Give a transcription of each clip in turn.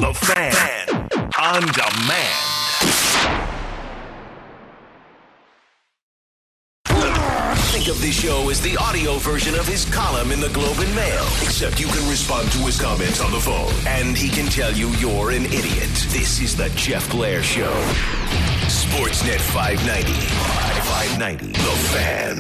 The Fan. On demand. Think of this show as the audio version of his column in the Globe and Mail, except you can respond to his comments on the phone, and he can tell you you're an idiot. This is the Jeff Blair Show. Sportsnet 590. 590. The Fan.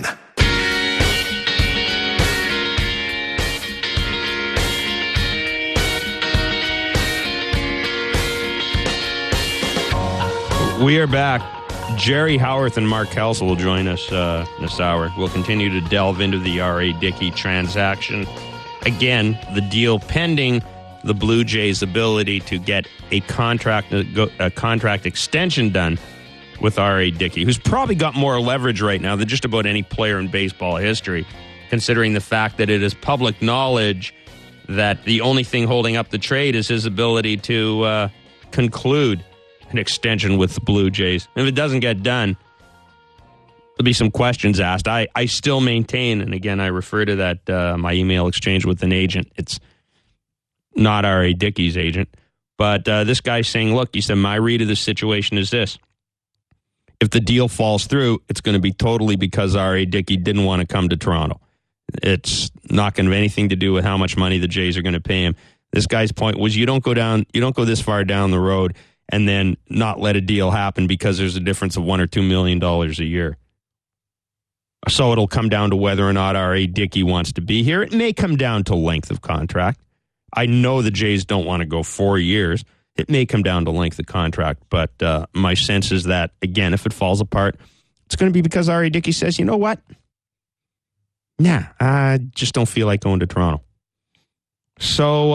We are back. Jerry Howarth and Mark Helsel will join us this hour. We'll continue to delve into the R.A. Dickey transaction. Again, the deal pending the Blue Jays' ability to get a contract extension done with R.A. Dickey, who's probably got more leverage right now than just about any player in baseball history, considering the fact that it is public knowledge that the only thing holding up the trade is his ability to conclude an extension with the Blue Jays. If it doesn't get done, there'll be some questions asked. I still maintain, and again, I refer to that my email exchange with an agent. It's not R.A. Dickey's agent, but this guy's saying, look, he said, my read of the situation is this. If the deal falls through, it's going to be totally because R.A. Dickey didn't want to come to Toronto. It's not going to have anything to do with how much money the Jays are going to pay him. This guy's point was you don't go this far down the road and then not let a deal happen because there's a difference of $1 or $2 million a year. So it'll come down to whether or not R.A. Dickey wants to be here. It may come down to length of contract. I know the Jays don't want to go 4 years. It may come down to length of contract, but my sense is that, again, if it falls apart, it's going to be because R.A. Dickey says, you know what? Nah, I just don't feel like going to Toronto. So,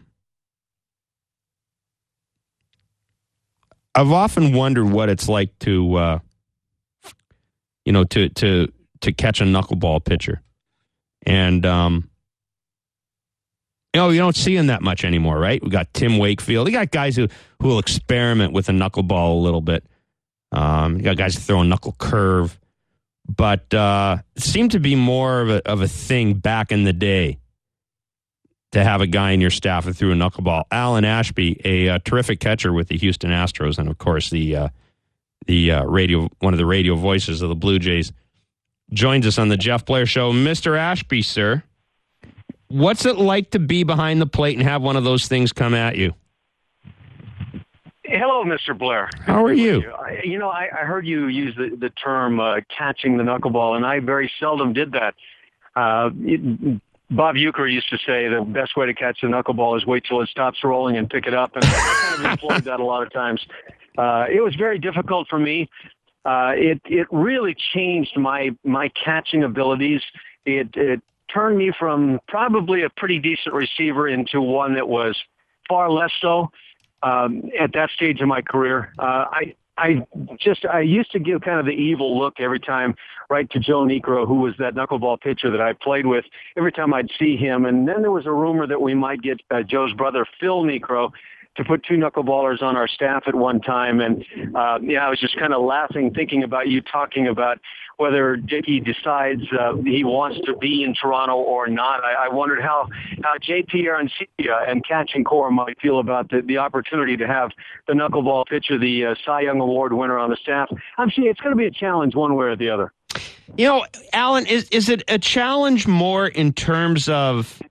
I've often wondered what it's like to catch a knuckleball pitcher. And, you don't see him that much anymore, right? We got Tim Wakefield. You got guys who will experiment with a knuckleball a little bit. You got guys who throw a knuckle curve. But it seemed to be more of a thing back in the day to have a guy in your staff who threw a knuckleball. Alan Ashby, a terrific catcher with the Houston Astros, and of course one of the radio voices of the Blue Jays, joins us on the Jeff Blair Show. Mr. Ashby, sir, what's it like to be behind the plate and have one of those things come at you? Hello, Mr. Blair. How are you? I heard you use the term catching the knuckleball, and I very seldom did that. Bob Uecker used to say the best way to catch the knuckleball is wait till it stops rolling and pick it up, and I kind of employed that a lot of times. It was very difficult for me. It really changed my catching abilities. It turned me from probably a pretty decent receiver into one that was far less so at that stage of my career. I used to give kind of the evil look every time, right to Joe Niekro, who was that knuckleball pitcher that I played with, every time I'd see him. And then there was a rumor that we might get Joe's brother, Phil Niekro, to put two knuckleballers on our staff at one time. And, I was just kind of laughing, thinking about you talking about whether Dickey decides he wants to be in Toronto or not. I wondered how JP Arancilla and Catching Core might feel about the opportunity to have the knuckleball pitcher, the Cy Young Award winner on the staff. I'm sure it's going to be a challenge one way or the other. Alan, is it a challenge more in terms of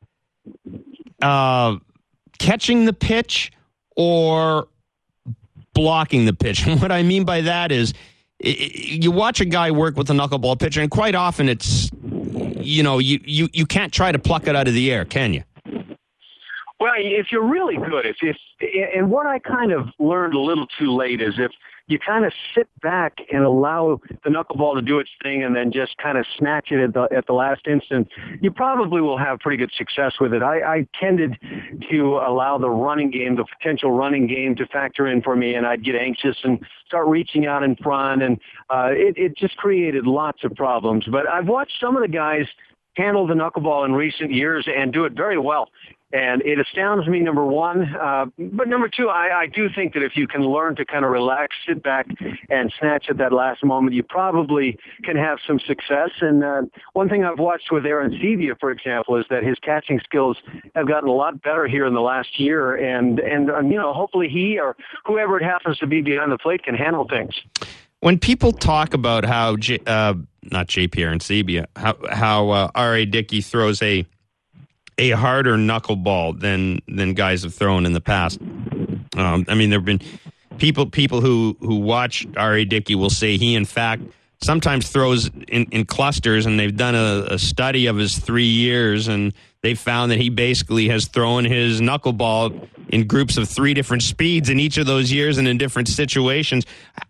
catching the pitch or blocking the pitch? And what I mean by that is you watch a guy work with a knuckleball pitcher, and quite often it's, you can't try to pluck it out of the air, can you? Well, if you're really good, and what I kind of learned a little too late is if you kind of sit back and allow the knuckleball to do its thing and then just kind of snatch it at the last instant, you probably will have pretty good success with it. I tended to allow the potential running game to factor in for me, and I'd get anxious and start reaching out in front, and it just created lots of problems. But I've watched some of the guys handle the knuckleball in recent years and do it very well. And it astounds me, number one. But number two, I do think that if you can learn to kind of relax, sit back, and snatch at that last moment, you probably can have some success. And one thing I've watched with Aaron Sevilla, for example, is that his catching skills have gotten a lot better here in the last year. And hopefully he or whoever it happens to be behind the plate can handle things. When people talk about how, not JP Aaron Sevilla, how R.A. Dickey throws a harder knuckleball than guys have thrown in the past. There have been people who watch R.A. Dickey will say he, in fact, sometimes throws in clusters, and they've done a study of his 3 years, and they found that he basically has thrown his knuckleball in groups of 3 different speeds in each of those years and in different situations.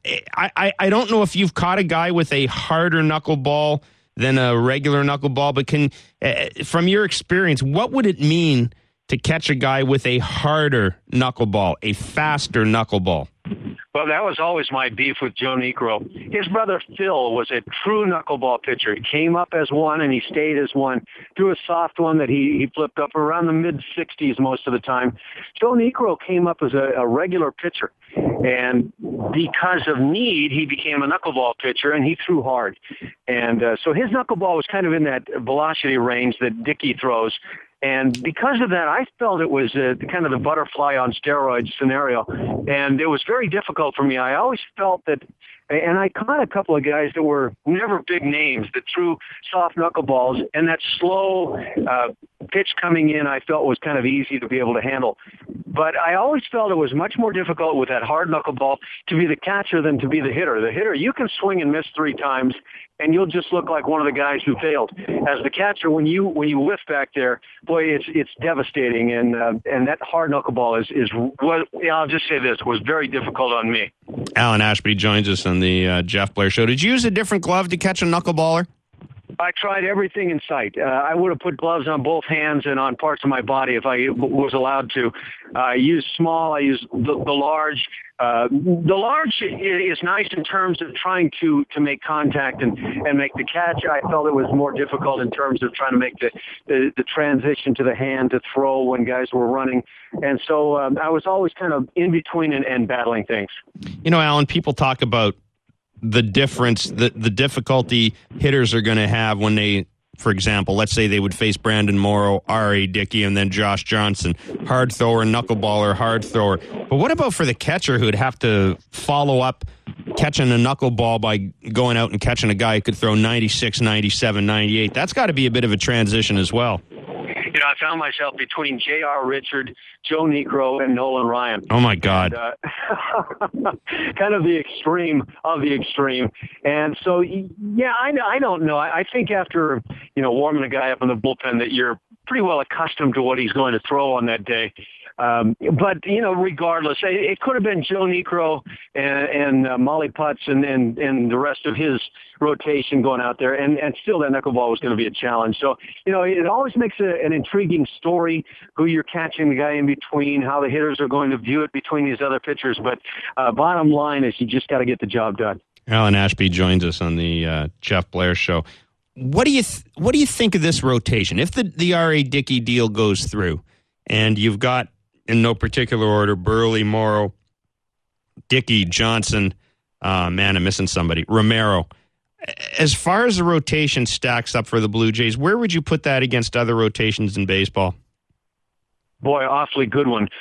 I don't know if you've caught a guy with a harder knuckleball than a regular knuckleball, but from your experience, what would it mean to catch a guy with a harder knuckleball, a faster knuckleball? Well, that was always my beef with Joe Niekro. His brother Phil was a true knuckleball pitcher. He came up as one, and he stayed as one. Threw a soft one that he flipped up around the mid-60s most of the time. Joe Niekro came up as a regular pitcher, and because of need, he became a knuckleball pitcher, and he threw hard. And so his knuckleball was kind of in that velocity range that Dickey throws. And because of that, I felt it was kind of the butterfly on steroids scenario. And it was very difficult for me. I always felt that, and I caught a couple of guys that were never big names that threw soft knuckleballs, and that slow pitch coming in I felt was kind of easy to be able to handle. But I always felt it was much more difficult with that hard knuckleball to be the catcher than to be the hitter. The hitter, you can swing and miss 3 times, and you'll just look like one of the guys who failed. As the catcher, when you whiff back there, boy, it's devastating. And that hard knuckleball is what, I'll just say this, was very difficult on me. Alan Ashby joins us on the Jeff Blair Show. Did you use a different glove to catch a knuckleballer? I tried everything in sight. I would have put gloves on both hands and on parts of my body if I was allowed to. I used small. I used the large. The large is nice in terms of trying to make contact and make the catch. I felt it was more difficult in terms of trying to make the transition to the hand to throw when guys were running. And so I was always kind of in between and battling things. You know, Alan, people talk about the difference, the difficulty hitters are going to have when they, for example, let's say they would face Brandon Morrow, R.A. Dickey, and then Josh Johnson, hard thrower, knuckleballer, hard thrower. But what about for the catcher who'd have to follow up catching a knuckleball by going out and catching a guy who could throw 96, 97, 98? That's got to be a bit of a transition as well. You know, I found myself between J.R. Richard, Joe Niekro, and Nolan Ryan. Oh, my God. And, kind of the extreme of the extreme. And so, yeah, I don't know. I think after, warming a guy up in the bullpen that you're pretty well accustomed to what he's going to throw on that day. But, regardless, it could have been Joe Niekro and Molly Putz and the rest of his rotation going out there, and still that knuckleball was going to be a challenge. So, it always makes an intriguing story, who you're catching the guy in between, how the hitters are going to view it between these other pitchers. But bottom line is you just got to get the job done. Alan Ashby joins us on the Jeff Blair Show. What do you think of this rotation? If the R.A. Dickey deal goes through, and you've got, in no particular order, Burley, Morrow, Dickey, Johnson, I'm missing somebody, Romero. As far as the rotation stacks up for the Blue Jays, where would you put that against other rotations in baseball? Boy, awfully good one.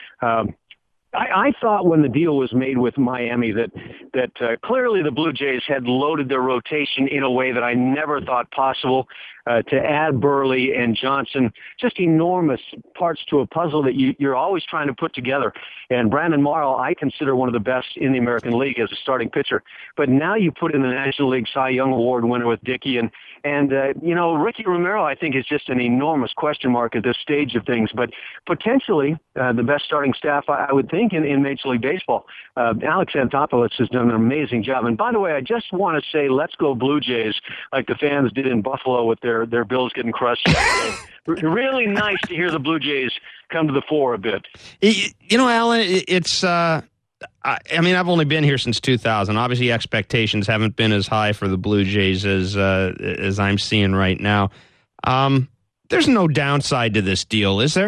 I thought when the deal was made with Miami that clearly the Blue Jays had loaded their rotation in a way that I never thought possible. To add Burley and Johnson, just enormous parts to a puzzle that you're always trying to put together. And Brandon Morrow, I consider one of the best in the American League as a starting pitcher. But now you put in the National League Cy Young Award winner with Dickey, and Ricky Romero, I think, is just an enormous question mark at this stage of things. But potentially the best starting staff, I would think, in Major League Baseball. Alex Anthopoulos has done an amazing job. And by the way, I just want to say, let's go Blue Jays, like the fans did in Buffalo with their Bills getting crushed. Really nice to hear the Blue Jays come to the fore a bit. Alan, it's I've only been here since 2000. Obviously, expectations haven't been as high for the Blue Jays as I'm seeing right now. There's no downside to this deal, is there?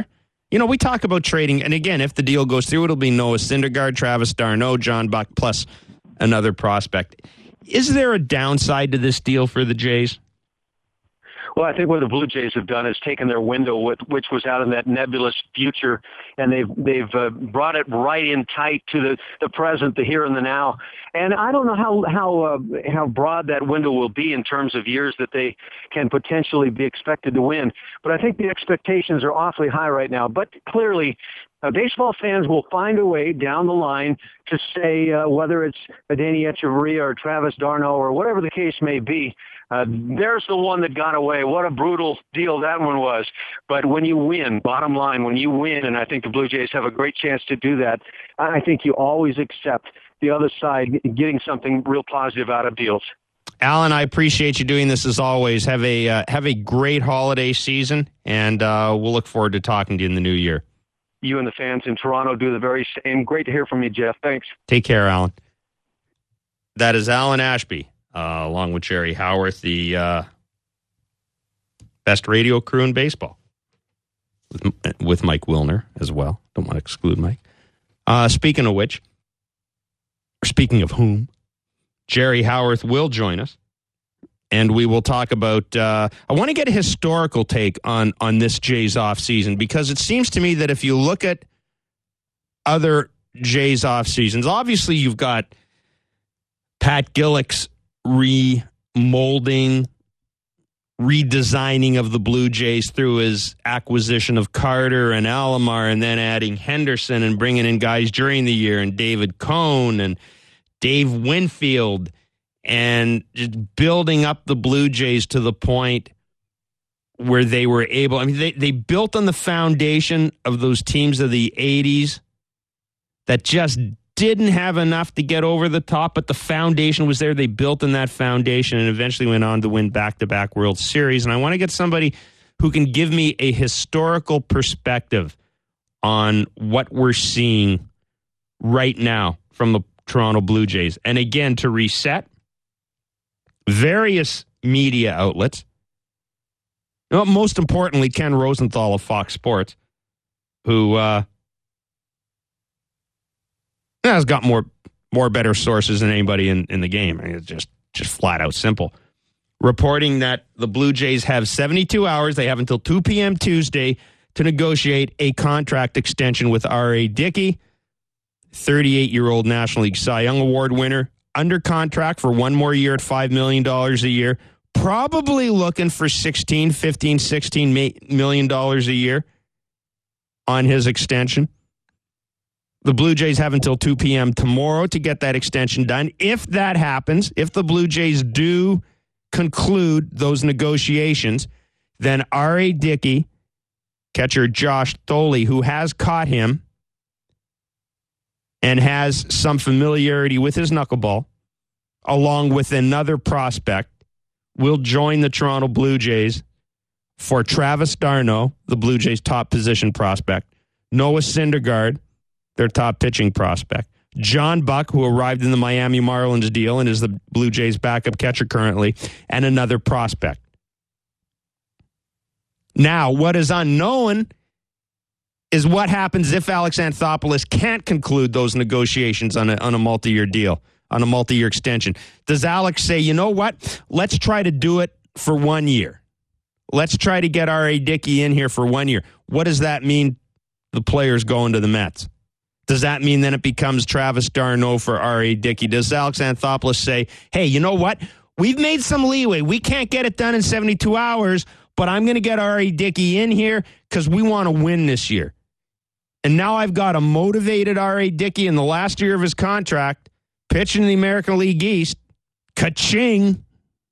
we talk about trading, and again, if the deal goes through, it'll be Noah Syndergaard, Travis d'Arnaud, John Buck, plus another prospect. Is there a downside to this deal for the Jays? Well, I think what the Blue Jays have done is taken their window, which was out in that nebulous future, and they've brought it right in tight to the present, the here and the now. And I don't know how broad that window will be in terms of years that they can potentially be expected to win. But I think the expectations are awfully high right now. But clearly, baseball fans will find a way down the line to say whether it's Adeiny Hechavarria or Travis d'Arnaud or whatever the case may be, there's the one that got away. What a brutal deal that one was. But when you win, bottom line, when you win, and I think the Blue Jays have a great chance to do that, I think you always accept the other side getting something real positive out of deals. Alan, I appreciate you doing this as always. Have a great holiday season, and we'll look forward to talking to you in the new year. You and the fans in Toronto do the very same. Great to hear from you, Jeff. Thanks. Take care, Alan. That is Alan Ashby, along with Jerry Howarth, the best radio crew in baseball, with Mike Wilner as well. Don't want to exclude Mike. Speaking of which, or speaking of whom, Jerry Howarth will join us, and we will talk about, I want to get a historical take on this Jays offseason, because it seems to me that if you look at other Jays offseasons, obviously you've got Pat Gillick's remolding, redesigning of the Blue Jays through his acquisition of Carter and Alomar, and then adding Henderson and bringing in guys during the year, and David Cone and Dave Winfield, and just building up the Blue Jays to the point where they were able, I mean, they built on the foundation of those teams of the 80s that just didn't have enough to get over the top, but the foundation was there. They built on that foundation and eventually went on to win back-to-back World Series. And I want to get somebody who can give me a historical perspective on what we're seeing right now from the Toronto Blue Jays. And again, to reset, various media outlets, most importantly, Ken Rosenthal of Fox Sports, who has got more better sources than anybody in the game. I mean, it's just flat out simple. Reporting that the Blue Jays have 72 hours, they have until 2 p.m. Tuesday to negotiate a contract extension with R.A. Dickey, 38-year-old National League Cy Young Award winner, under contract for one more year at $5 million a year, probably looking for $16 million a year on his extension. The Blue Jays have until 2 p.m. tomorrow to get that extension done. If that happens, if the Blue Jays do conclude those negotiations, then R.A. Dickey, catcher Josh Thole, who has caught him and has some familiarity with his knuckleball, along with another prospect, will join the Toronto Blue Jays for Travis d'Arnaud, the Blue Jays' top position prospect, Noah Syndergaard, their top pitching prospect, John Buck, who arrived in the Miami Marlins deal and is the Blue Jays' backup catcher currently, and another prospect. Now, what is unknown is what happens if Alex Anthopoulos can't conclude those negotiations on a multi-year deal, on a multi-year extension. Does Alex say, you know what, let's try to do it for 1 year. Let's try to get R.A. Dickey in here for 1 year. What does that mean, the players going to the Mets? Does that mean then it becomes Travis d'Arnaud for R.A. Dickey? Does Alex Anthopoulos say, hey, you know what, we've made some leeway. We can't get it done in 72 hours, but I'm going to get R.A. Dickey in here because we want to win this year. And now I've got a motivated R.A. Dickey in the last year of his contract, pitching in the American League East. Ka-ching.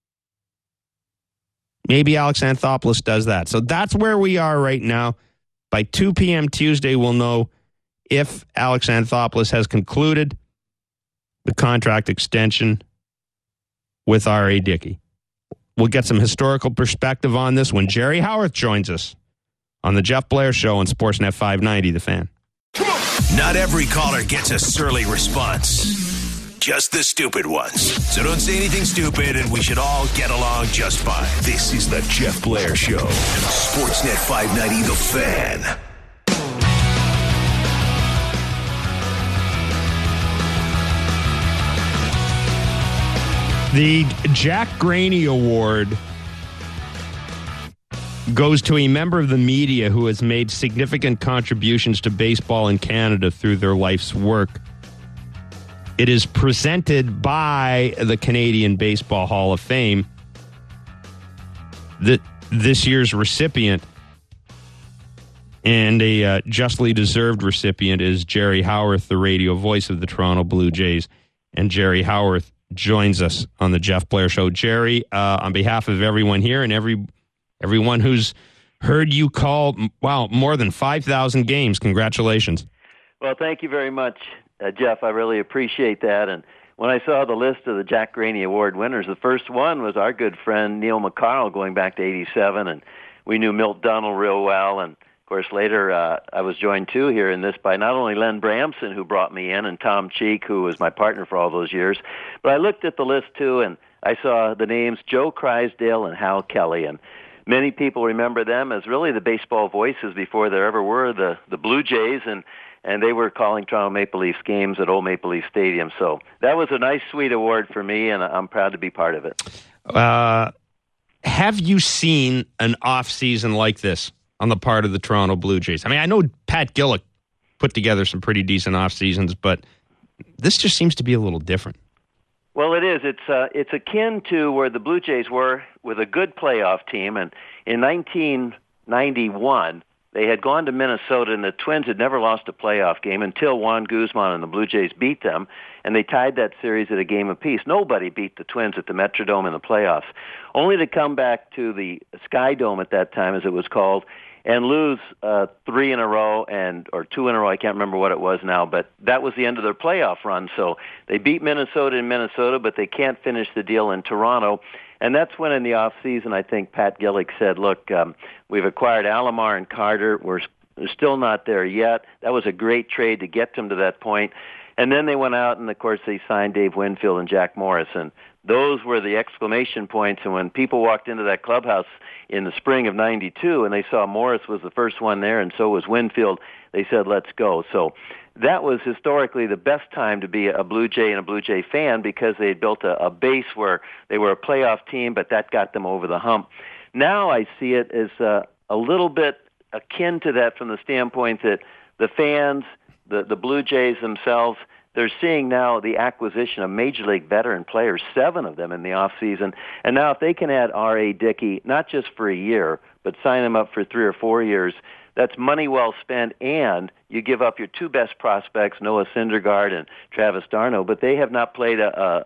Maybe Alex Anthopoulos does that. So that's where we are right now. By 2 p.m. Tuesday, we'll know if Alex Anthopoulos has concluded the contract extension with R.A. Dickey. We'll get some historical perspective on this when Jerry Howarth joins us on the Jeff Blair Show on Sportsnet 590, The Fan. Not every caller gets a surly response. Just the stupid ones. So don't say anything stupid and we should all get along just fine. This is the Jeff Blair Show. Sportsnet 590, The Fan. The Jack Graney Award goes to a member of the media who has made significant contributions to baseball in Canada through their life's work. It is presented by the Canadian Baseball Hall of Fame. This year's recipient, and a justly deserved recipient, is Jerry Howarth, the radio voice of the Toronto Blue Jays. And Jerry Howarth joins us on the Jeff Blair Show. Jerry, on behalf of everyone here and everyone who's heard you call, more than 5,000 games, congratulations. Well, thank you very much, Jeff. I really appreciate that. And when I saw the list of the Jack Graney Award winners, the first one was our good friend Neil McCarl going back to 87, and we knew Milt Dunnell real well. And, of course, later I was joined, too, here in this by not only Len Bramson, who brought me in, and Tom Cheek, who was my partner for all those years, but I looked at the list, too, and I saw the names Joe Crysdale and Hal Kelly, and many people remember them as really the baseball voices before there ever were the Blue Jays, and they were calling Toronto Maple Leafs games at Old Maple Leaf Stadium. So that was a nice, sweet award for me, and I'm proud to be part of it. Have you seen an off-season like this on the part of the Toronto Blue Jays? I mean, I know Pat Gillick put together some pretty decent off-seasons, but this just seems to be a little different. Well, it is. It's akin to where the Blue Jays were with a good playoff team, and in 1991, they had gone to Minnesota, and the Twins had never lost a playoff game until Juan Guzman and the Blue Jays beat them, and they tied that series at a game apiece. Nobody beat the Twins at the Metrodome in the playoffs, only to come back to the Sky Dome at that time, as it was called, and lose 3 in a row or 2 in a row. I can't remember what it was now, but that was the end of their playoff run. So they beat Minnesota in Minnesota, but they can't finish the deal in Toronto. And that's when in the off season, I think Pat Gillick said, look, we've acquired Alomar and Carter. We're still not there yet. That was a great trade to get them to that point. And then they went out, and, of course, they signed Dave Winfield and Jack Morris. And those were the exclamation points. And when people walked into that clubhouse in the spring of 92 and they saw Morris was the first one there and so was Winfield, they said, let's go. So that was historically the best time to be a Blue Jay and a Blue Jay fan, because they had built a base where they were a playoff team, but that got them over the hump. Now I see it as a little bit akin to that from the standpoint that the fans, the Blue Jays themselves, they're seeing now the acquisition of Major League veteran players, 7 of them in the offseason. And now if they can add R.A. Dickey, not just for a year, but sign him up for 3 or 4 years, that's money well spent, and you give up your 2 best prospects, Noah Syndergaard and Travis d'Arnaud, but they have not played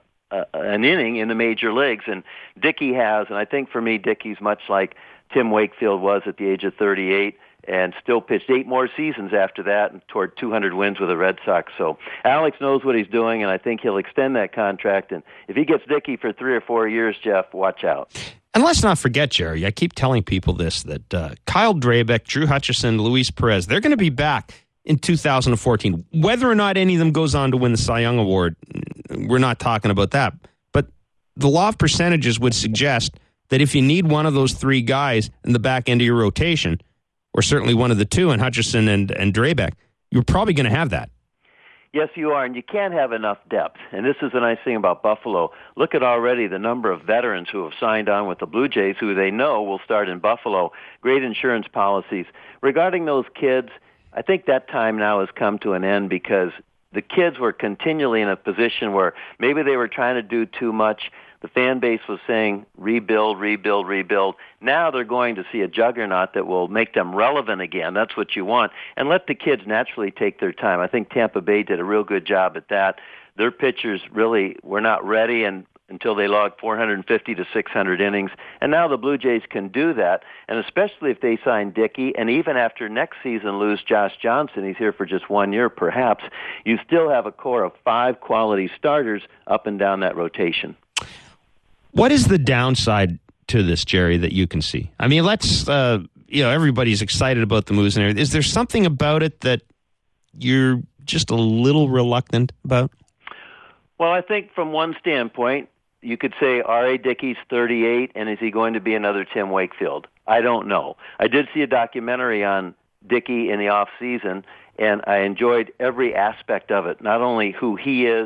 an inning in the major leagues, and Dickey has. And I think for me, Dickey's much like Tim Wakefield was at the age of 38, and still pitched 8 more seasons after that and toward 200 wins with the Red Sox. So Alex knows what he's doing, and I think he'll extend that contract. And if he gets Dickey for 3 or 4 years, Jeff, watch out. And let's not forget, Jerry, I keep telling people this, that Kyle Drabek, Drew Hutchison, Luis Perez, they're going to be back in 2014. Whether or not any of them goes on to win the Cy Young Award, we're not talking about that. But the law of percentages would suggest that if you need one of those 3 guys in the back end of your rotation, or certainly one of the 2 in Hutchison and Drabek, you're probably going to have that. Yes, you are, and you can't have enough depth. And this is the nice thing about Buffalo. Look at already the number of veterans who have signed on with the Blue Jays, who they know will start in Buffalo. Great insurance policies. Regarding those kids, I think that time now has come to an end, because the kids were continually in a position where maybe they were trying to do too much. The fan base was saying, rebuild, rebuild, rebuild. Now they're going to see a juggernaut that will make them relevant again. That's what you want. And let the kids naturally take their time. I think Tampa Bay did a real good job at that. Their pitchers really were not ready until they logged 450 to 600 innings. And now the Blue Jays can do that. And especially if they sign Dickey, and even after next season lose Josh Johnson, he's here for just 1 year perhaps, you still have a core of 5 quality starters up and down that rotation. What is the downside to this, Jerry, that you can see? I mean, everybody's excited about the moves and everything. Is there something about it that you're just a little reluctant about? Well, I think from one standpoint, you could say R.A. Dickey's 38, and is he going to be another Tim Wakefield? I don't know. I did see a documentary on Dickey in the off season, and I enjoyed every aspect of it, not only who he is,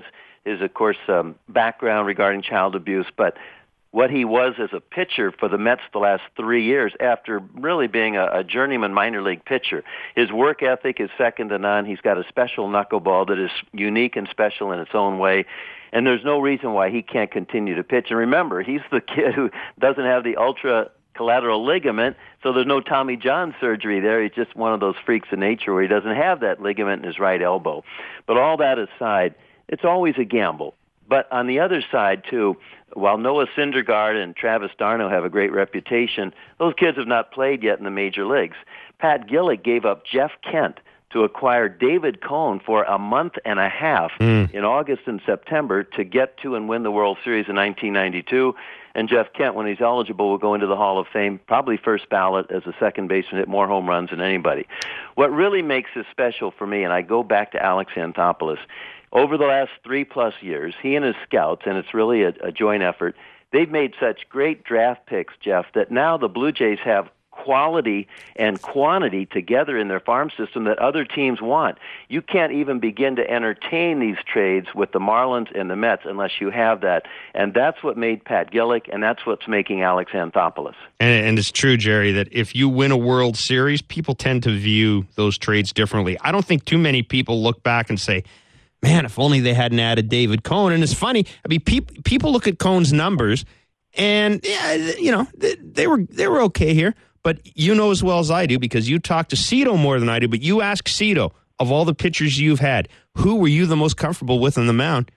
his of course, background regarding child abuse, but what he was as a pitcher for the Mets the last 3 years after really being a journeyman minor league pitcher. His work ethic is second to none. He's got a special knuckleball that is unique and special in its own way. And there's no reason why he can't continue to pitch. And remember, he's the kid who doesn't have the ultra collateral ligament, so there's no Tommy John surgery there. He's just one of those freaks of nature where he doesn't have that ligament in his right elbow. But all that aside, it's always a gamble. But on the other side, too, while Noah Syndergaard and Travis d'Arnaud have a great reputation, those kids have not played yet in the major leagues. Pat Gillick gave up Jeff Kent to acquire David Cone for a month and a half in August and September to get to and win the World Series in 1992. And Jeff Kent, when he's eligible, will go into the Hall of Fame, probably first ballot as a second baseman, hit more home runs than anybody. What really makes this special for me, and I go back to Alex Anthopoulos, over the last 3+ years, he and his scouts, and it's really a joint effort, they've made such great draft picks, Jeff, that now the Blue Jays have quality and quantity together in their farm system that other teams want. You can't even begin to entertain these trades with the Marlins and the Mets unless you have that. And that's what made Pat Gillick, and that's what's making Alex Anthopoulos. And it's true, Jerry, that if you win a World Series, people tend to view those trades differently. I don't think too many people look back and say, man, if only they hadn't added David Cone. And it's funny, I mean, people look at Cone's numbers, and yeah, you know, they were okay here. But you know as well as I do, because you talk to Cito more than I do, but you ask Cito, of all the pitchers you've had, who were you the most comfortable with on the mound?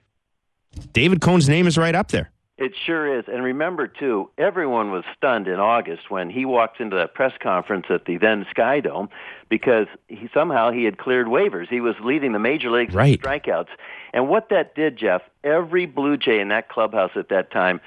David Cone's name is right up there. It sure is. And remember, too, everyone was stunned in August when he walked into that press conference at the then Sky Dome because he had cleared waivers. He was leading the major leagues in strikeouts. And what that did, Jeff, every Blue Jay in that clubhouse at that time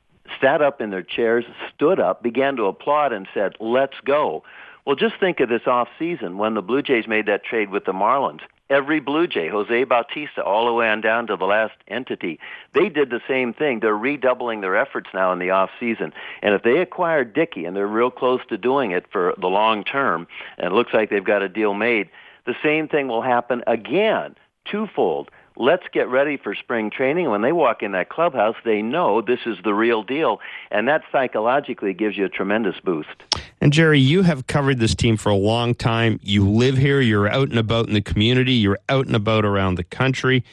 sat up in their chairs, stood up, began to applaud, and said, let's go. Well, just think of this off season when the Blue Jays made that trade with the Marlins. Every Blue Jay, Jose Bautista, all the way on down to the last entity, they did the same thing. They're redoubling their efforts now in the off season. And if they acquire Dickey, and they're real close to doing it for the long term, and it looks like they've got a deal made, the same thing will happen again, twofold. Let's get ready for spring training. When they walk in that clubhouse, they know this is the real deal, and that psychologically gives you a tremendous boost. And, Jerry, you have covered this team for a long time. You live here. You're out and about in the community. You're out and about around the country.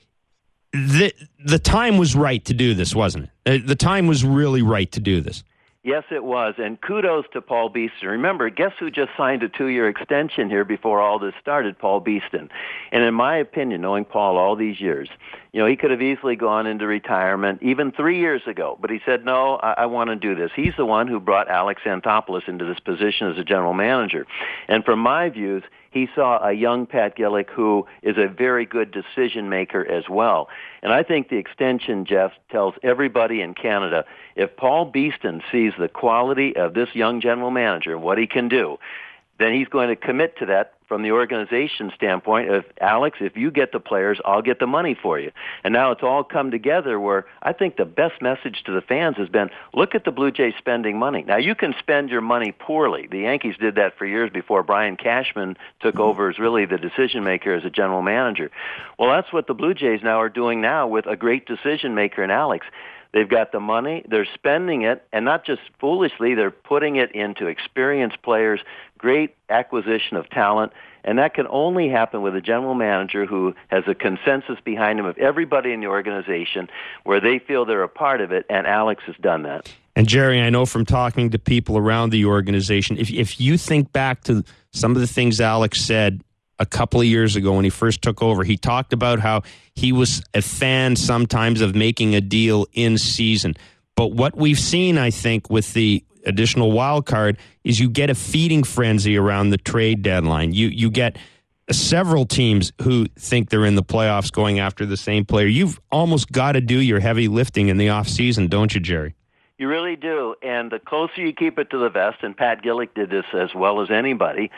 The time was right to do this, wasn't it? The time was really right to do this. Yes, it was, and kudos to Paul Beeston. Remember, guess who just signed a 2-year extension here before all this started? Paul Beeston. And in my opinion, knowing Paul all these years, you know, he could have easily gone into retirement even 3 years ago, but he said, no, I want to do this. He's the one who brought Alex Anthopoulos into this position as a general manager. And from my views, he saw a young Pat Gillick who is a very good decision maker as well. And I think the extension, Jeff, tells everybody in Canada, if Paul Beeston sees the quality of this young general manager and what he can do, then he's going to commit to that from the organization standpoint of, Alex, if you get the players, I'll get the money for you. And now it's all come together where I think the best message to the fans has been, look at the Blue Jays spending money. Now, you can spend your money poorly. The Yankees did that for years before Brian Cashman took over as really the decision maker as a general manager. Well, that's what the Blue Jays now are doing now with a great decision maker in Alex. They've got the money, they're spending it, and not just foolishly, they're putting it into experienced players, great acquisition of talent, and that can only happen with a general manager who has a consensus behind him of everybody in the organization where they feel they're a part of it, and Alex has done that. And Jerry, I know from talking to people around the organization, if you think back to some of the things Alex said a couple of years ago when he first took over, he talked about how he was a fan sometimes of making a deal in season. But what we've seen, I think, with the additional wild card is you get a feeding frenzy around the trade deadline. You get several teams who think they're in the playoffs going after the same player. You've almost got to do your heavy lifting in the offseason, don't you, Jerry? You really do. And the closer you keep it to the vest, and Pat Gillick did this as well as anybody,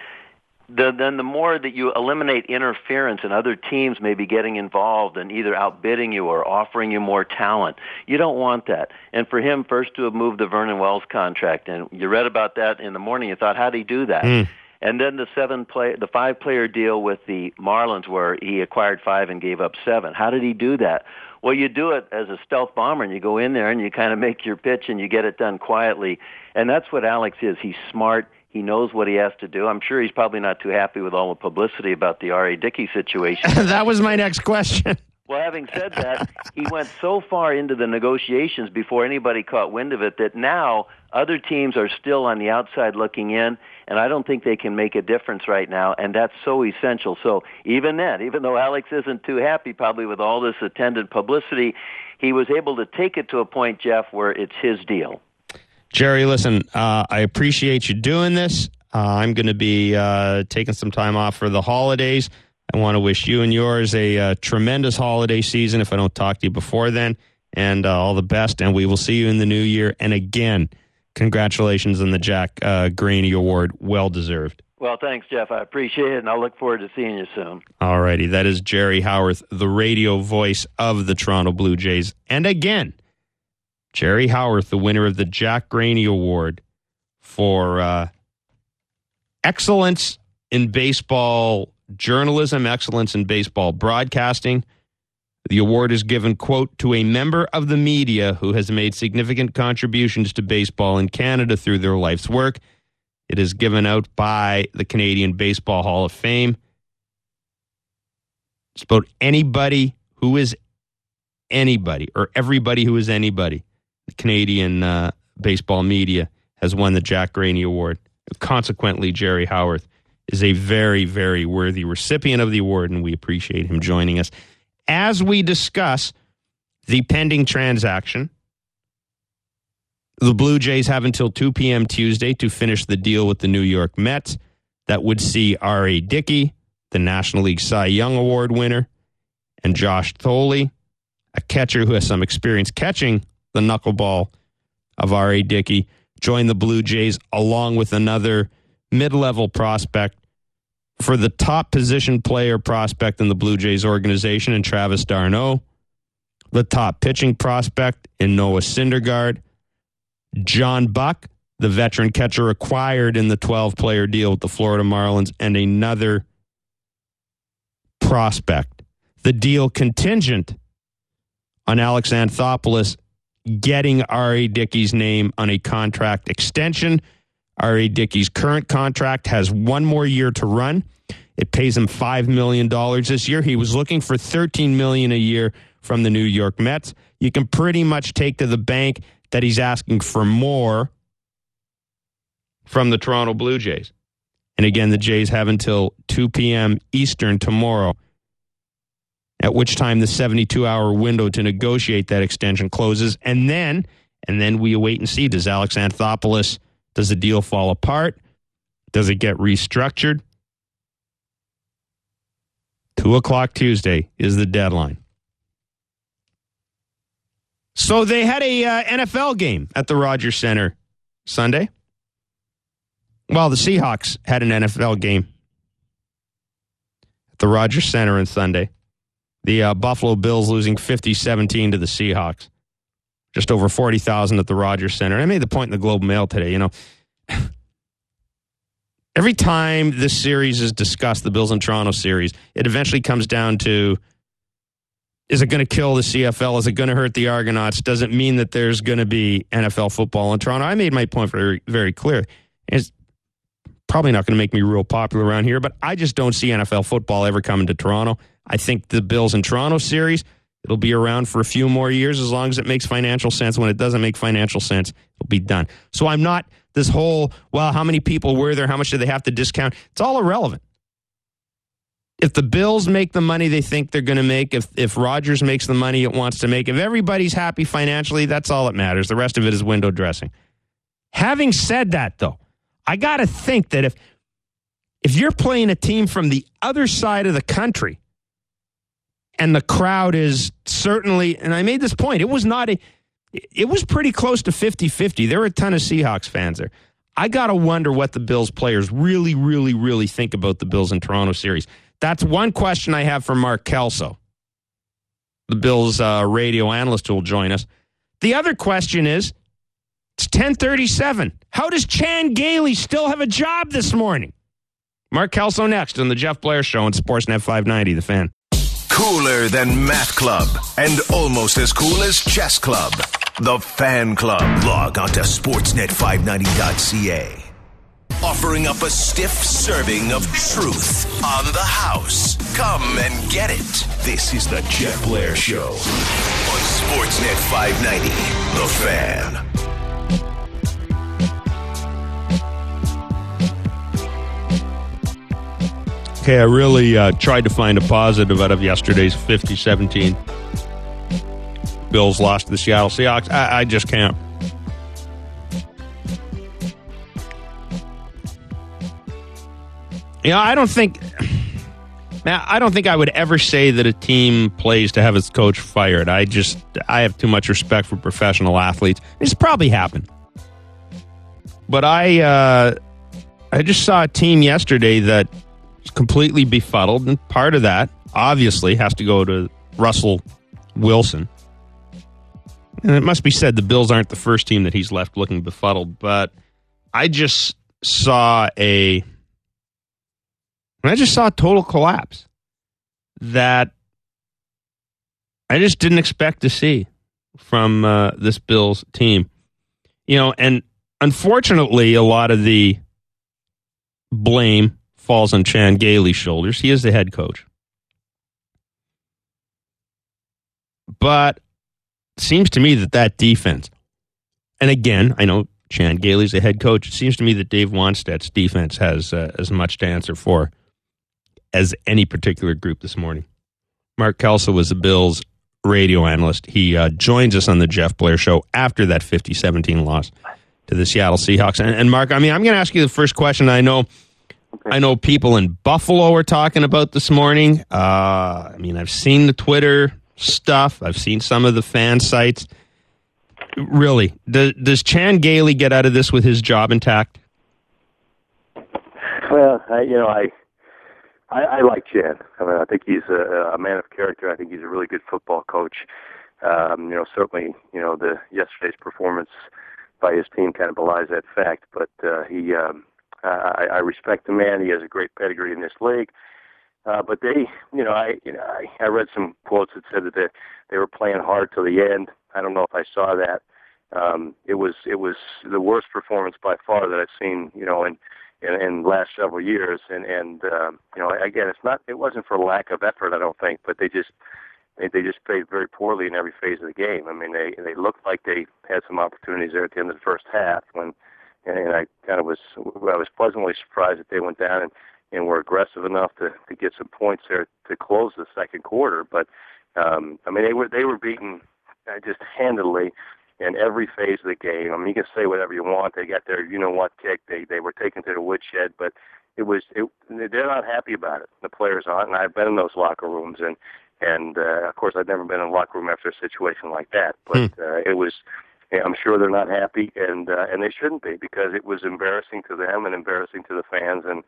then the more that you eliminate interference and other teams may be getting involved and either outbidding you or offering you more talent. You don't want that. And for him, first to have moved the Vernon Wells contract, and you read about that in the morning, you thought, how'd he do that? And then the 5-player deal with the Marlins where he acquired 5 and gave up 7. How did he do that? Well, you do it as a stealth bomber, and you go in there and you kind of make your pitch and you get it done quietly. And that's what Alex is. He's smart. He knows what he has to do. I'm sure he's probably not too happy with all the publicity about the R.A. Dickey situation. That was my next question. Well, having said that, he went so far into the negotiations before anybody caught wind of it that now other teams are still on the outside looking in, and I don't think they can make a difference right now, and that's so essential. So even then, even though Alex isn't too happy probably with all this attendant publicity, he was able to take it to a point, Jeff, where it's his deal. Jerry, listen, I appreciate you doing this. I'm going to be taking some time off for the holidays. I want to wish you and yours a tremendous holiday season if I don't talk to you before then, and all the best, and we will see you in the new year. And again, congratulations on the Jack Graney Award. Well-deserved. Well, thanks, Jeff. I appreciate it, and I'll look forward to seeing you soon. All righty. That is Jerry Howarth, the radio voice of the Toronto Blue Jays. And again, Jerry Howarth, the winner of the Jack Graney Award for excellence in baseball journalism, excellence in baseball broadcasting. The award is given, quote, to a member of the media who has made significant contributions to baseball in Canada through their life's work. It is given out by the Canadian Baseball Hall of Fame. It's about anybody who is anybody, or everybody who is anybody. The Canadian baseball media has won the Jack Graney Award. Consequently, Jerry Howarth is a very, very worthy recipient of the award, and we appreciate him joining us. As we discuss the pending transaction, the Blue Jays have until 2 p.m. Tuesday to finish the deal with the New York Mets. That would see R.A. Dickey, the National League Cy Young Award winner, and Josh Thole, a catcher who has some experience catching the knuckleball of R.A. Dickey, join the Blue Jays along with another mid-level prospect for the top position player prospect in the Blue Jays organization in Travis d'Arnaud, the top pitching prospect in Noah Syndergaard, John Buck, the veteran catcher acquired in the 12-player deal with the Florida Marlins, and another prospect. The deal contingent on Alex Anthopoulos getting R.A. Dickey's name on a contract extension. R.A. Dickey's current contract has 1 more year to run. It pays him $5 million this year. He was looking for $13 million a year from the New York Mets. You can pretty much take to the bank that he's asking for more from the Toronto Blue Jays. And again, the Jays have until 2 p.m. Eastern tomorrow, at which time the 72-hour window to negotiate that extension closes. And then we wait and see, does Alex Anthopoulos, does the deal fall apart? Does it get restructured? 2 o'clock Tuesday is the deadline. So they had a NFL game at the Rogers Center Sunday. Well, the Seahawks had an NFL game at the Rogers Center on Sunday. The Buffalo Bills losing 50-17 to the Seahawks. Just over 40,000 at the Rogers Center. I made the point in the Globe Mail today, every time this series is discussed, the Bills and Toronto series, it eventually comes down to, is it going to kill the CFL? Is it going to hurt the Argonauts? Does it mean that there's going to be NFL football in Toronto? I made my point very, very clear. It's probably not going to make me real popular around here, but I just don't see NFL football ever coming to Toronto. I think the Bills and Toronto series, it'll be around for a few more years as long as it makes financial sense. When it doesn't make financial sense, it'll be done. So I'm not this whole, well, how many people were there? How much do they have to discount? It's all irrelevant. If the Bills make the money they think they're going to make, if Rodgers makes the money it wants to make, if everybody's happy financially, that's all that matters. The rest of it is window dressing. Having said that, though, I got to think that if you're playing a team from the other side of the country, and the crowd is certainly, and I made this point, it was pretty close to 50-50. There were a ton of Seahawks fans there. I got to wonder what the Bills players really, really, really think about the Bills and Toronto series. That's one question I have for Mark Kelso, the Bills radio analyst who will join us. The other question is, it's 10:37. How does Chan Gailey still have a job this morning? Mark Kelso next on the Jeff Blair Show on Sportsnet 590, The Fan. Cooler than Math Club and almost as cool as Chess Club. The Fan Club. Log on to sportsnet590.ca. Offering up a stiff serving of truth on the house. Come and get it. This is the Jeff Blair Show on Sportsnet 590, The Fan. Okay, I really tried to find a positive out of yesterday's 50-17 Bills lost to the Seattle Seahawks. I just can't. You know, I don't think I would ever say that a team plays to have its coach fired. I have too much respect for professional athletes. It's probably happened. But I just saw a team yesterday that was completely befuddled, and part of that, obviously, has to go to Russell Wilson. And it must be said, the Bills aren't the first team that he's left looking befuddled, but I just saw a total collapse that I just didn't expect to see from this Bills team. You know, and unfortunately, a lot of the blame falls on Chan Gailey's shoulders. He is the head coach. But it seems to me that defense, and again, I know Chan Gailey's the head coach. It seems to me that Dave Wanstead's defense has as much to answer for as any particular group this morning. Mark Kelso was the Bills radio analyst. He joins us on the Jeff Blair Show after that 50-17 loss to the Seattle Seahawks. And Mark, I mean, I'm going to ask you the first question. I know people in Buffalo are talking about this morning. I mean, I've seen the Twitter stuff. I've seen some of the fan sites. Really, does Chan Gailey get out of this with his job intact? Well, I like Chan. I mean, I think he's a man of character. I think he's a really good football coach. Certainly, the yesterday's performance by his team kind of belies that fact. But I respect the man. He has a great pedigree in this league. But they, I read some quotes that said that they were playing hard till the end. I don't know if I saw that. It was the worst performance by far that I've seen, in the last several years. And again, it wasn't for lack of effort, I don't think, but they just played very poorly in every phase of the game. I mean, they looked like they had some opportunities there at the end of the first half and I was pleasantly surprised that they went down and were aggressive enough to get some points there to close the second quarter. But they were beaten just handily in every phase of the game. I mean, you can say whatever you want. They got their you-know-what kick. They were taken to the woodshed, but they're not happy about it. The players aren't, and I've been in those locker rooms, and of course, I've never been in a locker room after a situation like that. But it was. I'm sure they're not happy, and they shouldn't be, because it was embarrassing to them and embarrassing to the fans, and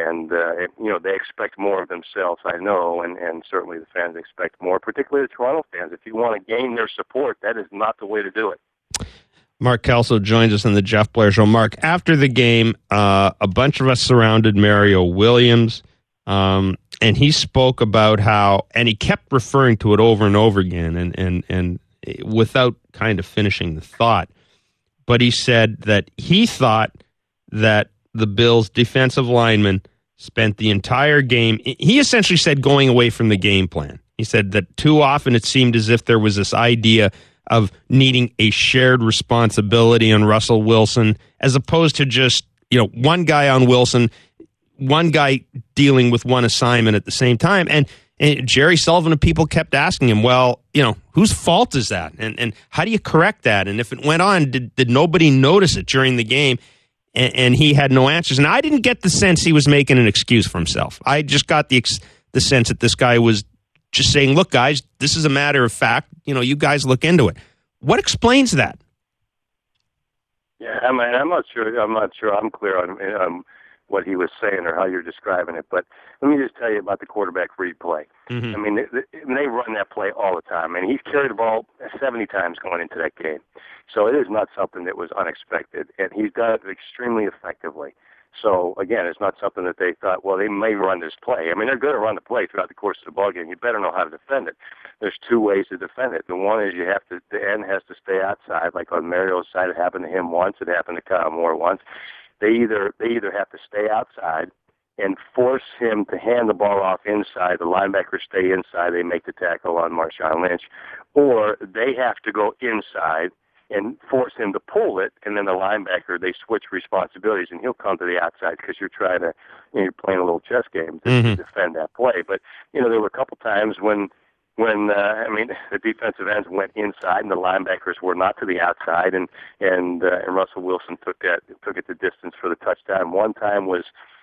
they expect more of themselves, I know, and certainly the fans expect more, particularly the Toronto fans. If you want to gain their support, that is not the way to do it. Mark Kelso joins us on the Jeff Blair Show. Mark, after the game, a bunch of us surrounded Mario Williams, and he spoke about how, and he kept referring to it over and over again, and without kind of finishing the thought, but he said that he thought that the Bills' defensive linemen spent the entire game, he essentially said, going away from the game plan. He said that too often it seemed as if there was this idea of needing a shared responsibility on Russell Wilson, as opposed to just, one guy on Wilson, one guy dealing with one assignment at the same time. And Jerry Sullivan and people kept asking him, well, whose fault is that? And how do you correct that? And if it went on, did nobody notice it during the game? And he had no answers. And I didn't get the sense he was making an excuse for himself. I just got the sense that this guy was just saying, look, guys, this is a matter of fact. You guys look into it. What explains that? Yeah, I mean, I'm not sure I'm clear on what he was saying or how you're describing it. But let me just tell you about the quarterback read play. Mm-hmm. I mean, they run that play all the time. And he's carried the ball 70 times going into that game. So it is not something that was unexpected. And he's done it extremely effectively. So, again, it's not something that they thought, well, they may run this play. I mean, they're going to run the play throughout the course of the ballgame. You better know how to defend it. There's two ways to defend it. The one is the end has to stay outside, like on Mario's side. It happened to him once. It happened to Kyle Moore once. They either have to stay outside and force him to hand the ball off inside. The linebackers stay inside. They make the tackle on Marshawn Lynch. Or they have to go inside and force him to pull it, and then the linebacker, they switch responsibilities, and he'll come to the outside because you're playing a little chess game to defend that play. But, there were a couple times when the defensive ends went inside and the linebackers were not to the outside, and Russell Wilson took it the distance for the touchdown. One time was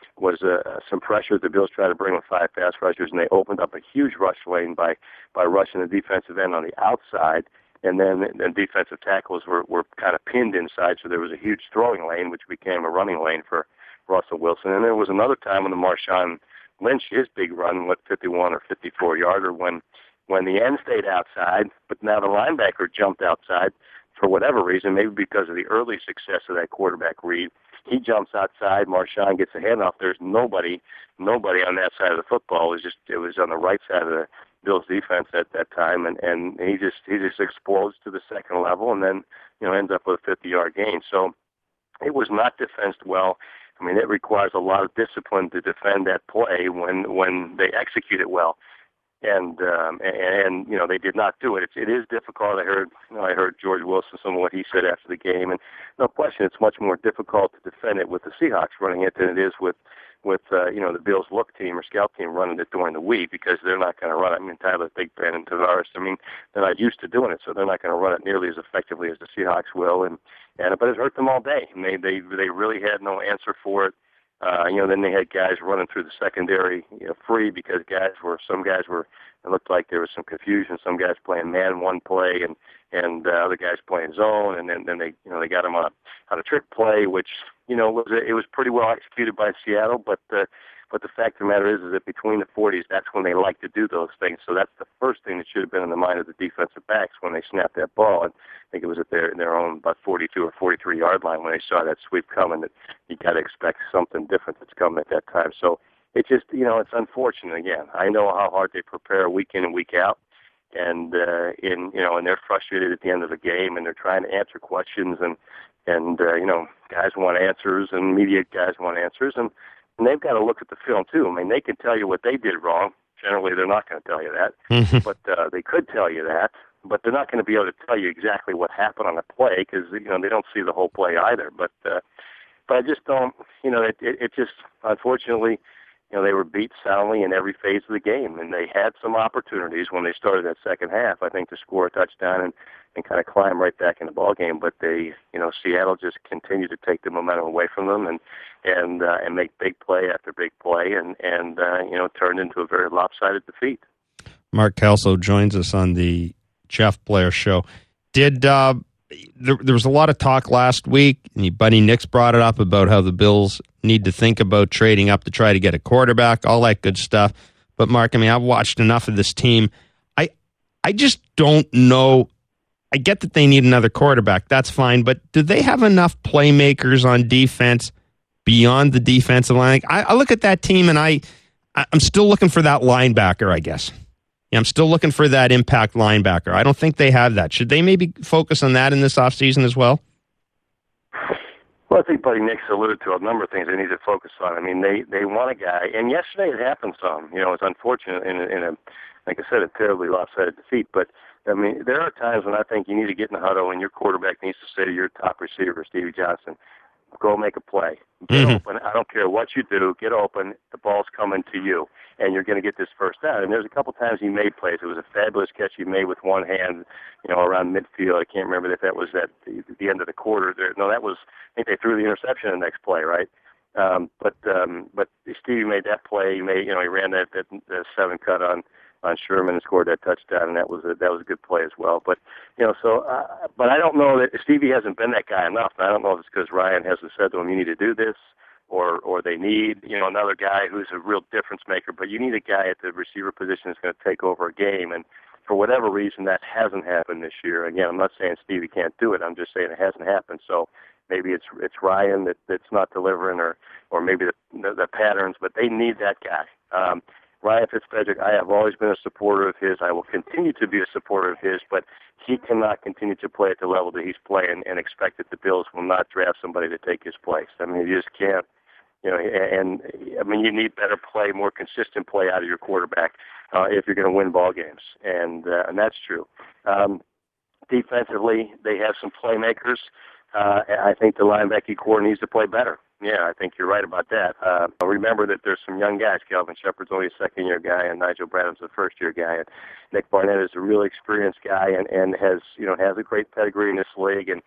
some pressure. The Bills tried to bring with 5 pass rushers, and they opened up a huge rush lane by rushing the defensive end on the outside. And then the defensive tackles were kind of pinned inside, so there was a huge throwing lane, which became a running lane for Russell Wilson. And there was another time when the Marshawn Lynch, his big run, 51 or 54-yarder, when the end stayed outside, but now the linebacker jumped outside for whatever reason, maybe because of the early success of that quarterback read. He jumps outside, Marshawn gets a handoff. There's nobody on that side of the football. It was on the right side of the Bills defense at that time, and he just explodes to the second level, and then ends up with a 50-yard gain. So it was not defensed well. I mean, it requires a lot of discipline to defend that play when they execute it well, and they did not do it. It is difficult. I heard George Wilson, some of what he said after the game, and no question, it's much more difficult to defend it with the Seahawks running it than it is with the Bills' look team or scout team running it during the week, because they're not going to run it. I mean, Tyler Thigpen and Tavares, they're not used to doing it, so they're not going to run it nearly as effectively as the Seahawks will. But it hurt them all day. And they really had no answer for it. Then they had guys running through the secondary, free, because some guys were. It looked like there was some confusion. Some guys playing man one play, and other guys playing zone, and then they got them on a trick play, which was pretty well executed by Seattle. But the fact of the matter is that between the 40s, that's when they like to do those things. So that's the first thing that should have been in the mind of the defensive backs when they snapped that ball. And I think it was at their own about 42 or 43-yard line when they saw that sweep coming, that you got to expect something different that's coming at that time. So it just, it's unfortunate. Again, I know how hard they prepare week in and week out, and they're frustrated at the end of the game, and they're trying to answer questions, and guys want answers, and media guys want answers, and they've got to look at the film too. I mean, they can tell you what they did wrong. Generally, they're not going to tell you that, but they could tell you that. But they're not going to be able to tell you exactly what happened on the play, because they don't see the whole play either. But I just don't. It just, unfortunately, they were beat soundly in every phase of the game, and they had some opportunities when they started that second half, I think, to score a touchdown and kind of climb right back in the ball game. But Seattle just continued to take the momentum away from them and make big play after big play, and turned into a very lopsided defeat. Mark Kelso joins us on the Jeff Blair Show. There was a lot of talk last week, and Buddy Nix brought it up about how the Bills need to think about trading up to try to get a quarterback, all that good stuff. But Mark, I've watched enough of this team. I just don't know. I get that they need another quarterback. That's fine. But do they have enough playmakers on defense beyond the defensive line? I look at that team, and I'm still looking for that linebacker, I guess. I'm still looking for that impact linebacker. I don't think they have that. Should they maybe focus on that in this offseason as well? Well, I think Buddy Nix alluded to a number of things they need to focus on. I mean, they want a guy, and yesterday it happened some. It's unfortunate in a like I said, a terribly lopsided defeat. But, I mean, there are times when I think you need to get in the huddle and your quarterback needs to say to your top receiver, Stevie Johnson, go make a play. Get open. I don't care what you do. Get open. The ball's coming to you, and you're going to get this first down. And there's a couple times he made plays. It was a fabulous catch he made with one hand, around midfield. I can't remember if that was at the end of the quarter. No, that was, I think they threw the interception in the next play, right? But Stevie made that play. He ran that 7 cut on Sherman and scored that touchdown, and that was a good play as well. But but I don't know that Stevie hasn't been that guy enough. And I don't know if it's because Ryan hasn't said to him, you need to do this, or they need another guy who's a real difference maker. But you need a guy at the receiver position that's going to take over a game, and for whatever reason that hasn't happened this year. Again, I'm not saying Stevie can't do it. I'm just saying it hasn't happened. So maybe it's Ryan that's not delivering, or maybe the patterns, but they need that guy. Ryan Fitzpatrick, I have always been a supporter of his. I will continue to be a supporter of his, but he cannot continue to play at the level that he's playing and expect that the Bills will not draft somebody to take his place. I mean, you just can't, and I mean, you need better play, more consistent play out of your quarterback if you're going to win ball games, and that's true. Defensively, they have some playmakers. I think the linebacking core needs to play better. Yeah, I think you're right about that. Remember that there's some young guys. Calvin Shepard's only a second-year guy, and Nigel Bradham's a first-year guy. And Nick Barnett is a really experienced guy, and has a great pedigree in this league. And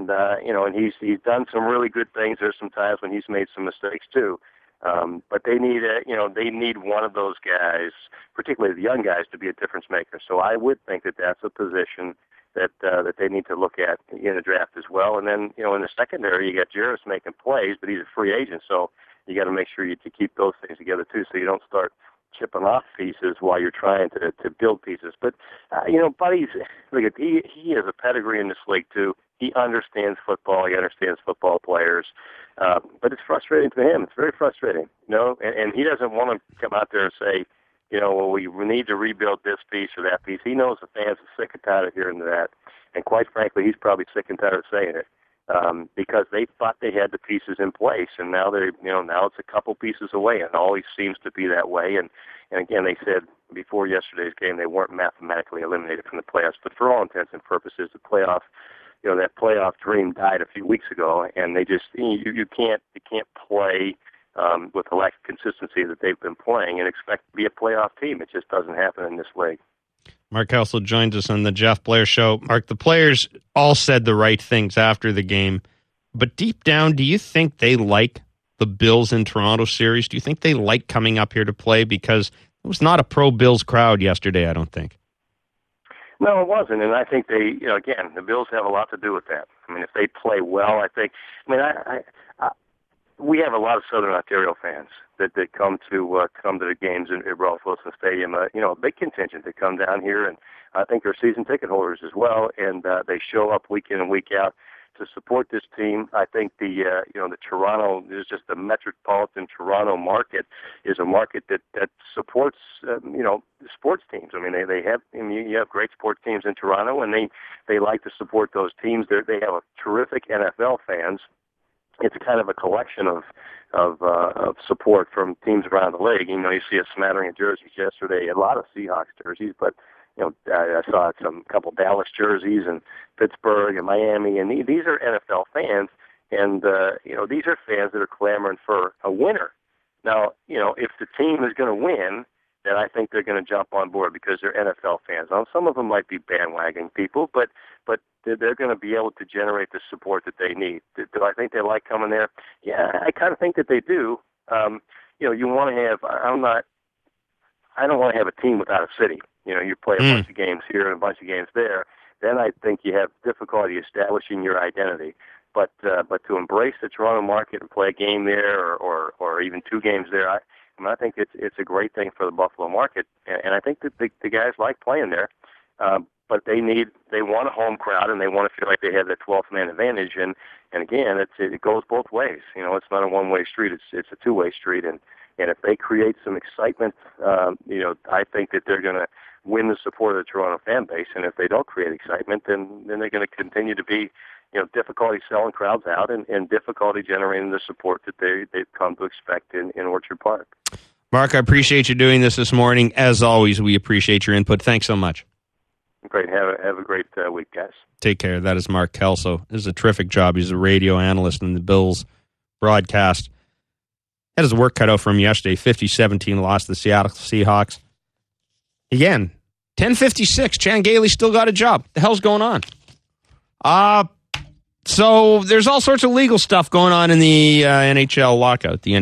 he's done some really good things. There's some times when he's made some mistakes too. But they need they need one of those guys, particularly the young guys, to be a difference maker. So I would think that that's a position that they need to look at in the draft as well. And then, in the secondary, you got Jarvis making plays, but he's a free agent, so you got to make sure you keep those things together too, so you don't start chipping off pieces while you're trying to build pieces. But Buddy's he has a pedigree in this league too. He understands football. He understands football players. But it's frustrating to him. It's very frustrating, and he doesn't want to come out there and say, well, we need to rebuild this piece or that piece. He knows the fans are sick and tired of hearing that. And quite frankly, he's probably sick and tired of saying it because they thought they had the pieces in place, and now now it's a couple pieces away, and it always seems to be that way. And again, they said before yesterday's game they weren't mathematically eliminated from the playoffs, but for all intents and purposes, the playoff, that playoff dream died a few weeks ago, and they just you can't play with the lack of consistency that they've been playing and expect to be a playoff team. It just doesn't happen in this league. Mark Helsel joins us on the Jeff Blair Show. Mark, the players all said the right things after the game, but deep down, do you think they like the Bills in Toronto series? Do you think they like coming up here to play? Because it was not a pro-Bills crowd yesterday, I don't think. No, it wasn't, and I think they, again, the Bills have a lot to do with that. I mean, if they play well, we have a lot of Southern Ontario fans that come to the games at Ralph Wilson Stadium. A big contingent that come down here, and I think they're season ticket holders as well. And they show up week in and week out to support this team. I think the Toronto is just the metropolitan Toronto market is a market that supports sports teams. I mean, you have great sports teams in Toronto, and they like to support those teams. They have a terrific NFL fans. It's kind of a collection of support from teams around the league. You see a smattering of jerseys yesterday, a lot of Seahawks jerseys, but I saw a couple Dallas jerseys and Pittsburgh and Miami, and these are NFL fans, and these are fans that are clamoring for a winner. Now, if the team is going to win, then I think they're going to jump on board because they're NFL fans. Now, some of them might be bandwagon people, but they're going to be able to generate the support that they need. Do I think they like coming there? Yeah, I kind of think that they do. You want to have. I don't want to have a team without a city. You play a bunch of games here and a bunch of games there. Then I think you have difficulty establishing your identity. But to embrace the Toronto market and play a game there or even two games there, I think it's a great thing for the Buffalo market, and I think that the guys like playing there. But they want a home crowd, and they want to feel like they have that 12th man advantage. And again, it goes both ways. It's not a one-way street; it's a two-way street. And if they create some excitement, I think that they're going to win the support of the Toronto fan base. And if they don't create excitement, then they're going to continue to be difficulty selling crowds out and difficulty generating the support that they've come to expect in Orchard Park. Mark, I appreciate you doing this morning. As always, we appreciate your input. Thanks so much. Great. Have a great week, guys. Take care. That is Mark Kelso. This is a terrific job. He's a radio analyst in the Bills broadcast. Had his work cut out for him yesterday. 50-17 loss to the Seattle Seahawks. Again, 10:56. Chan Gailey still got a job. What the hell's going on? So there's all sorts of legal stuff going on in the NHL lockout. The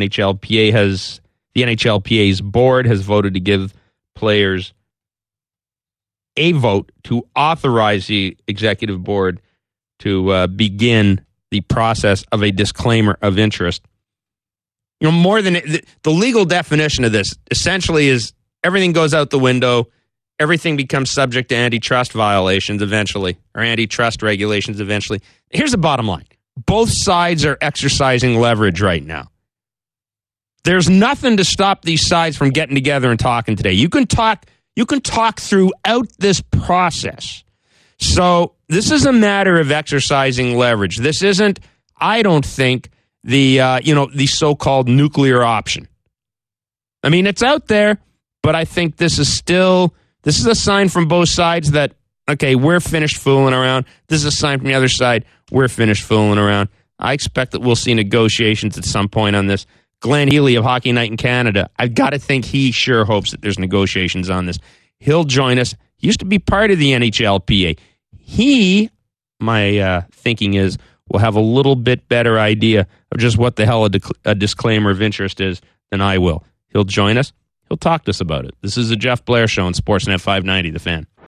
NHLPA's board has voted to give players a vote to authorize the executive board to begin the process of a disclaimer of interest. More than the legal definition of this essentially is everything goes out the window. Everything becomes subject to antitrust violations eventually, or antitrust regulations eventually. Here's the bottom line. both sides are exercising leverage right now. There's nothing to stop these sides from getting together and talking today. You can talk throughout this process. So this is a matter of exercising leverage. This isn't, I don't think, the so-called nuclear option. I mean, it's out there, but I think this is a sign from both sides that, okay, we're finished fooling around. This is a sign from the other side, we're finished fooling around. I expect that we'll see negotiations at some point on this. Glenn Healy of Hockey Night in Canada, I've got to think he sure hopes that there's negotiations on this. He'll join us. He used to be part of the NHLPA. My thinking is, will have a little bit better idea of just what the hell a disclaimer of interest is than I will. He'll join us. He'll talk to us about it. This is the Jeff Blair Show on Sportsnet 590, The Fan.